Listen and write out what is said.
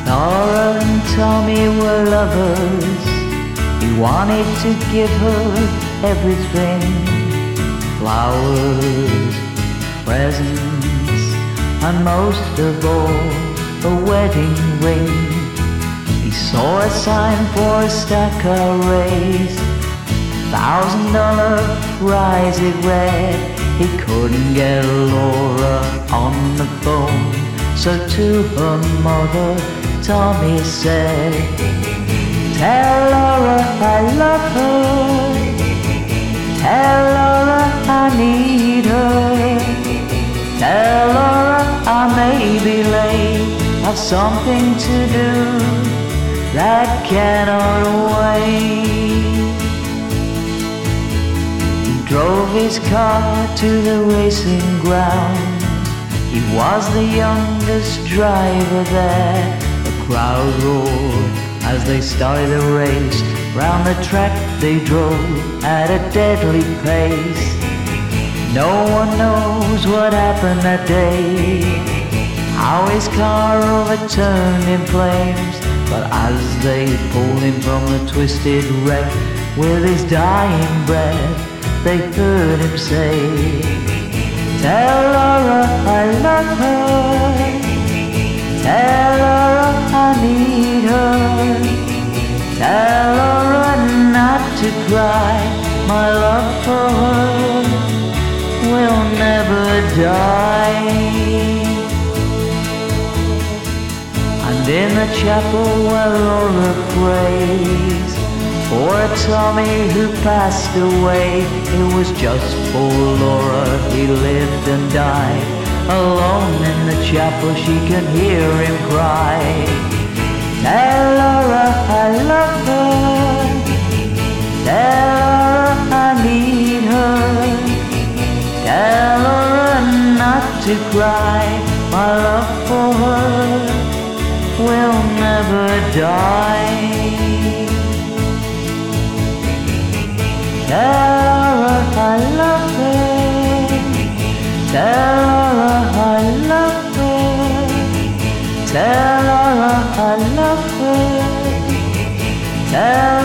Laura and Tommy were lovers. He wanted to give her everything: flowers, presents, and most of all, a wedding ring. He saw a sign for a stack of raise, $1,000 prize it read. He couldn't get Laura on the phone, so to her mother Tommy said, "Tell Laura I love her, tell Laura I need her, tell Laura I may be late, have something to do that cannot wait." He drove his car to the racing ground. He was the youngest driver there. The crowd roared as they started the race. Round the track they drove at a deadly pace. No one knows what happened that day, how his car overturned in flames. But as they pulled him from the twisted wreck, with his dying breath they heard him say, "Tell Laura I love her, tell Laura I need her, tell Laura not to cry, my love for her will never die." And in the chapel where Laura prays for a Tommy who passed away, it was just for Laura he lived and died. Alone in the chapel she could hear him cry, "Tell Laura I love her, tell Laura I need her, tell Laura not to cry, my love for her will never die." Tell Laura I love her, tell Laura I love her, tell Laura I love her, tell